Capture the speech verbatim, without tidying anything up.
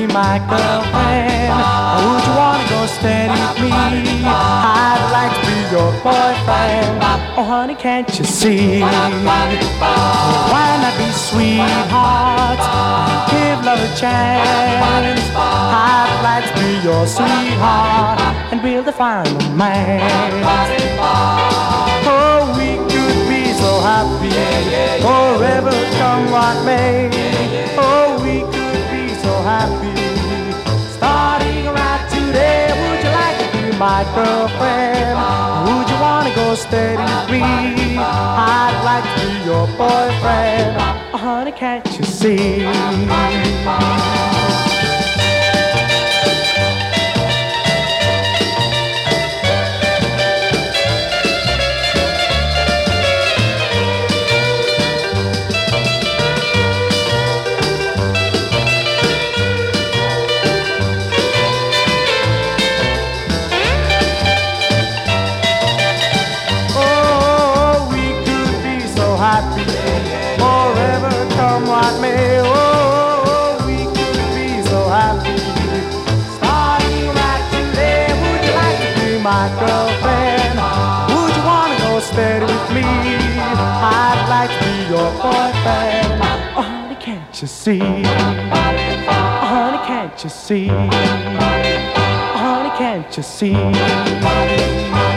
be my girlfriend? Or would you wanna go steady with me? I'd like to be your boyfriend. Oh honey, can't you see? Why not be sweethearts? Give love a chance. I'd like to be your sweetheart and build a fine romance. Oh, we could be so happy, forever come what may. Oh, we could be so happy, starting right today. Would you like to be my girlfriend? Would you wanna go steady with me? I'd like to be your boyfriend. Oh, honey, can't you see? Happy, forever come what may. Oh, we could be so happy, starting right today. Would you like to be my girlfriend? Would you wanna go steady with me? I'd like to be your boyfriend. Oh honey, can't you see? Oh honey, can't you see? Oh honey, can't you see?